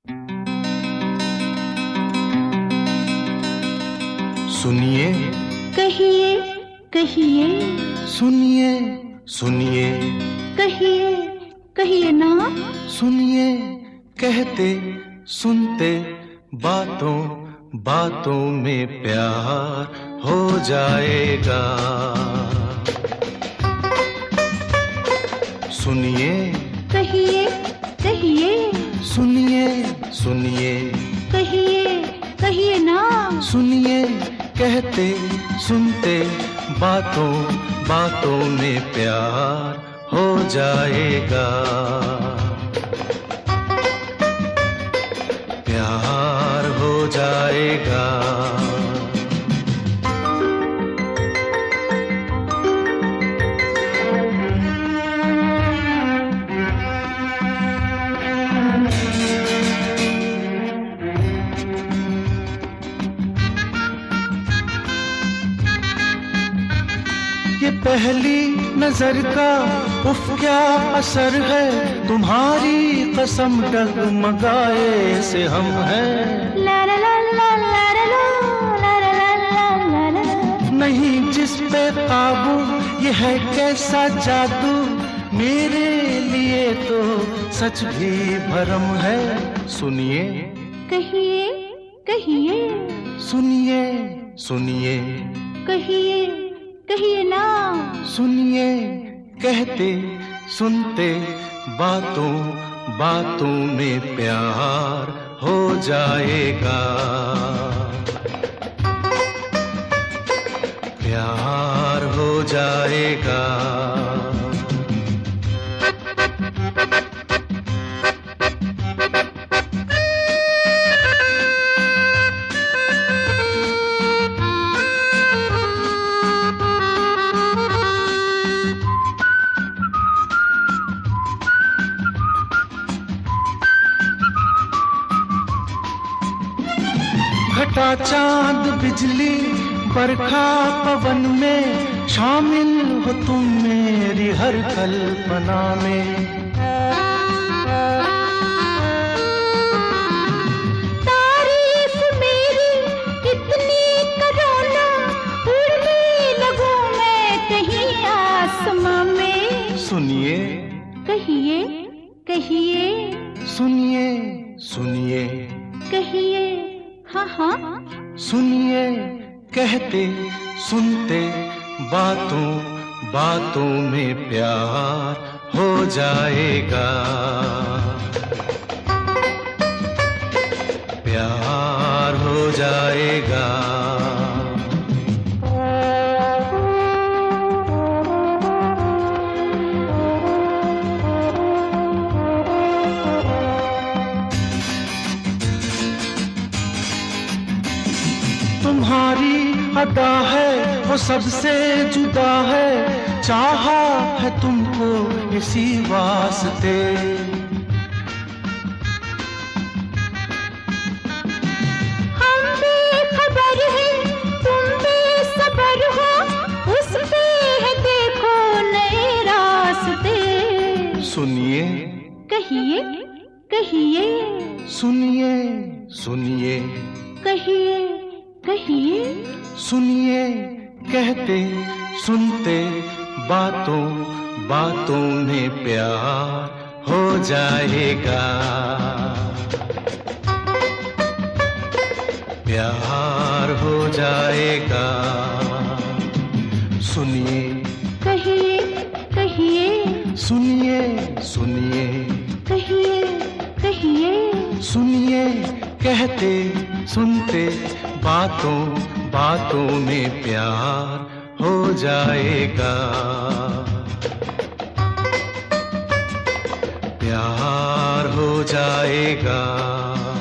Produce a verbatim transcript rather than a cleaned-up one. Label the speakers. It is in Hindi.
Speaker 1: सुनिए,
Speaker 2: कहिए कहिए,
Speaker 1: सुनिए सुनिए,
Speaker 2: कहिए कहिए ना।
Speaker 1: सुनिए कहते सुनते बातों बातों में प्यार हो जाएगा। सुनिए,
Speaker 2: कहिए कहिए,
Speaker 1: सुनिए सुनिए,
Speaker 2: कहिए कहिए ना।
Speaker 1: सुनिए कहते सुनते बातों बातों में प्यार हो जाएगा। प्यार हो जाएगा। ये पहली नजर का उफ क्या असर है, तुम्हारी कसम डगमगाए से हम हैं।
Speaker 2: ला ला ला ला ला ला ला ला ला ला ला।
Speaker 1: नहीं जिस पे काबू ये है कैसा जादू, मेरे लिए तो सच भी भरम है। सुनिए
Speaker 2: कहिए कहिए,
Speaker 1: सुनिए सुनिए,
Speaker 2: कहिए कहिए ना।
Speaker 1: सुनिए कहते सुनते बातों बातों में प्यार हो जाएगा। प्यार हो जाएगा। घटा चांद बिजली बरखा पवन में, शामिल हो तुम मेरी हर कल्पना में।
Speaker 2: तारीफ मेरी कितनी करो ना, उड़ने लगूं मैं कहीं आसमां में।
Speaker 1: सुनिए
Speaker 2: कहिए कहिए,
Speaker 1: सुनिए सुनिए,
Speaker 2: कहिए हाँ हाँ।
Speaker 1: सुनिए कहते सुनते बातों बातों में प्यार हो जाएगा। प्यार हो जाएगा। तुम्हारी अदा है वो सबसे जुदा है, चाहा है तुमको इसी वास्ते।
Speaker 2: हम बेखबर हैं तुम बेसबर हो, उस पे है देखो नए रास्ते।
Speaker 1: सुनिए
Speaker 2: कहिए कहिए,
Speaker 1: सुनिए सुनिए,
Speaker 2: कहिए कहिए,
Speaker 1: सुनिए कहते सुनते बातों बातों में प्यार हो जाएगा। प्यार हो जाएगा। सुनिए
Speaker 2: कहिए कहिए,
Speaker 1: सुनिए सुनिए,
Speaker 2: कहिए कहिए,
Speaker 1: सुनिए कहते सुनते बातों बातों में प्यार हो जाएगा। प्यार हो जाएगा।